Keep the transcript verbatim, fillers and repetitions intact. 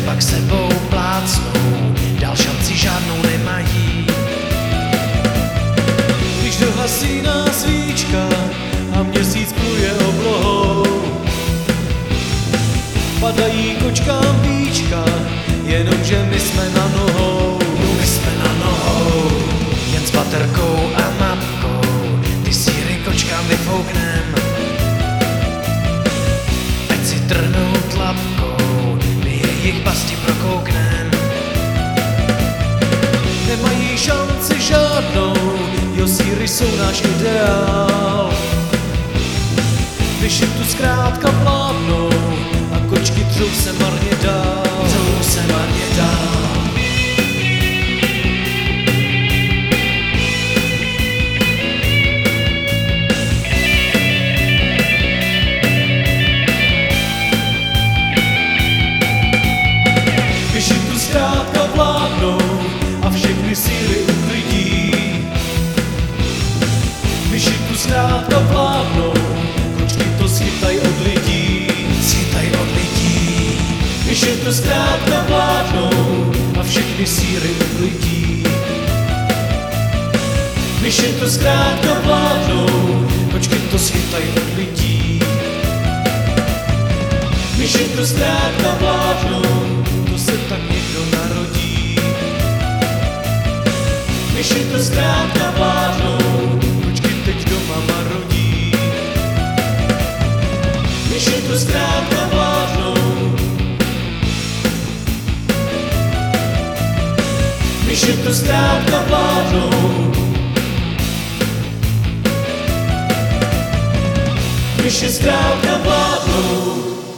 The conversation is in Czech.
pak sebou plácnou, dál šanci žádnou nemají. Když dohasíná svíčka a měsíc pluje oblohou, padají kočkám víčka, jenomže my jsme na nohou. My jsme na nohou, jen s baterkou a mapkou, ty síry kočkám vyfouknem, ať si trhnou tlapkou, my jejich pasti prokouknem. Nemají šanci žádnou, jo, síry jsou náš ideál. Když jim tu zkrátka vládnou a kočky třou se marně dál. Třou se marně dál. Když jim tu zkrátka vládnou a všechny síly uklidí. Když jim tu zkrátka vládnou, kočky to schytaj od lidí. Schytaj od lidí. Když jim tu zkrátka vládnou a všechny síly uklidí. Když jim tu zkrátka vládnou, kočky to schytaj od lidí. Když jim tu zkrátka vládnou, to se tak někdo narodí. Když jim to zkrátka vládnou, kočky teď doma marodí. Když jim to zkrátka vládnou, když jim to zkrátka vládnou, když je zkrátka vládnou,